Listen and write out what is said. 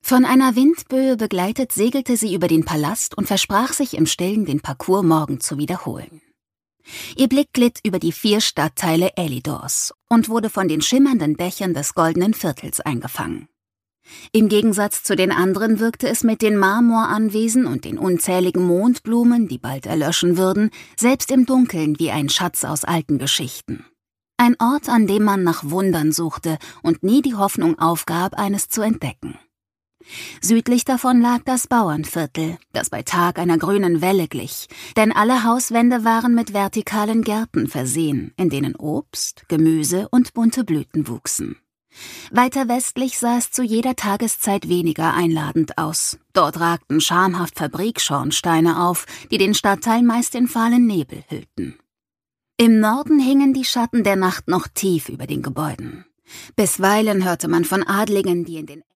Von einer Windböe begleitet segelte sie über den Palast und versprach sich im Stillen, den Parcours morgen zu wiederholen. Ihr Blick glitt über die 4 Stadtteile Elidors und wurde von den schimmernden Dächern des goldenen Viertels eingefangen. Im Gegensatz zu den anderen wirkte es mit den Marmoranwesen und den unzähligen Mondblumen, die bald erlöschen würden, selbst im Dunkeln wie ein Schatz aus alten Geschichten. Ein Ort, an dem man nach Wundern suchte und nie die Hoffnung aufgab, eines zu entdecken. Südlich davon lag das Bauernviertel, das bei Tag einer grünen Welle glich, denn alle Hauswände waren mit vertikalen Gärten versehen, in denen Obst, Gemüse und bunte Blüten wuchsen. Weiter westlich sah es zu jeder Tageszeit weniger einladend aus. Dort ragten schamhaft Fabrikschornsteine auf, die den Stadtteil meist in fahlen Nebel hüllten. Im Norden hingen die Schatten der Nacht noch tief über den Gebäuden. Bisweilen hörte man von Adligen, die in den